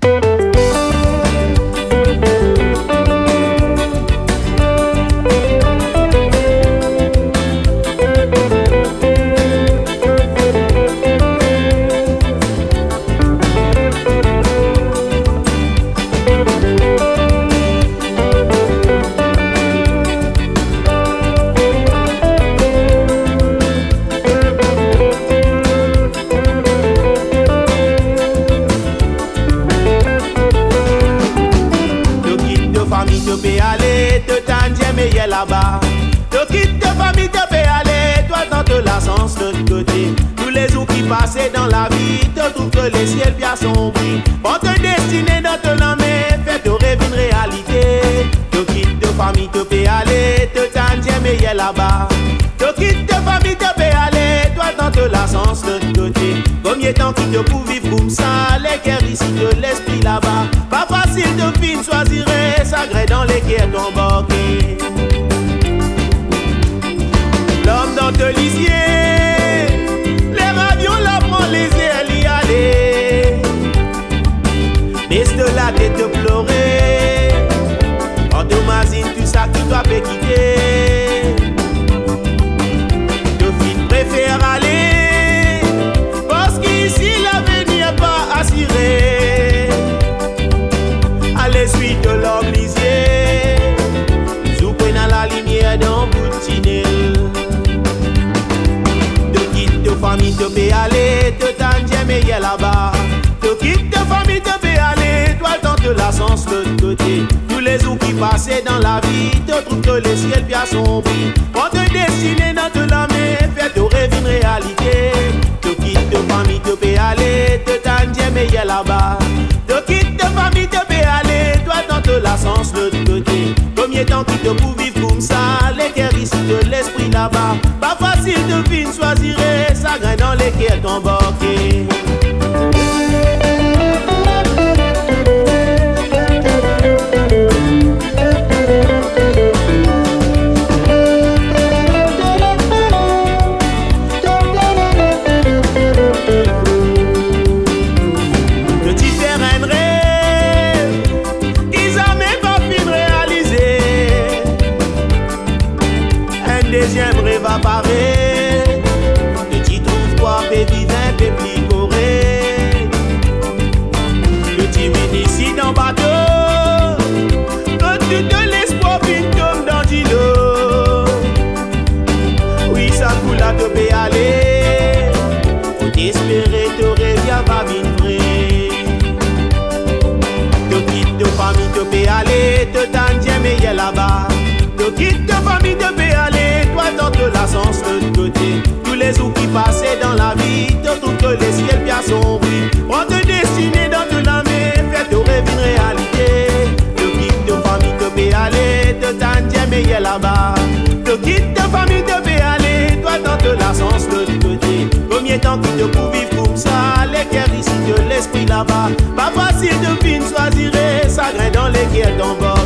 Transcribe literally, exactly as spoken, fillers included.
Là-bas, te quitte ta famille, te fait aller, toi tente la sens de l'autre côté. Tous les jours qui passaient dans la vie, te trouves que les ciels bien sombris. On te destiner dans ton âme, fait te rêve une réalité. Te quitte ta famille, te fait aller, te t'en mais y'a là-bas. Te quitte ta famille, te fait aller, toi tente la sens de l'autre côté. Combien de temps qui te pour vivre comme ça, les cœurs ici de l'esprit là-bas. Pas facile de fin choisir, ça gré dans les cœurs t'embarquer. L'homme dans te lisier, les radios la prend les ailes y aller. Baisse de la tête te pleurer, en t'imagine tout ça qui doit te quitter. Te fils préfère aller, parce qu'ici l'avenir pas assuré. Allez suite de l'homme lisier, sous dans la lumière d'un bout de tunnel. Famille te fait aller, te t'en mais y'a là-bas. Te quitte ta famille, te fait aller, toi tente la sens de l'autre côté. Tous les jours qui passaient dans la vie, te trouves que les ciels bien sombris. On te destiner dans te la main, fait te rêve une réalité. Te quitte ta famille, te fait aller, te t'en mais y'a là-bas. Te quitte ta famille, te fait aller, toi tente la sens de l'autre côté. Combien de temps qui te pour vivre comme ça, les cœurs ici de l'esprit là-bas. Pas facile de fin choisir, ça graine dans les cœurs t'embarquer. De différents rêves, ils n'ont même pas pu réaliser. Un deuxième rêve apparaît. Vivant, peuple coré. Le timide ici dans le bateau, quand tu de l'espoir puis tombe dans l'îlot. Oui, ça coule à te payer aller. On t'espérait, te revient, va vivre. Te quitte ta famille, te payer aller, te t'en mais y'a là-bas. Te quitte ta famille, te payer aller, toi tente la sens de l'autre côté. Tous les jours qui passaient dans la vie, te trouves que les ciels bien sombris. On te destiner dans ton âme, fait te rêve une réalité. Te quitte ta famille, te paye aller, te t'en mais y'a là-bas. Te quitte ta famille, te paye aller, toi tente la sens de l'autre côté. Combien de temps qui te pour vivre comme ça, les cœurs ici de l'esprit là-bas. Pas facile de fin choisir, ça graine dans les cœurs d'en bas.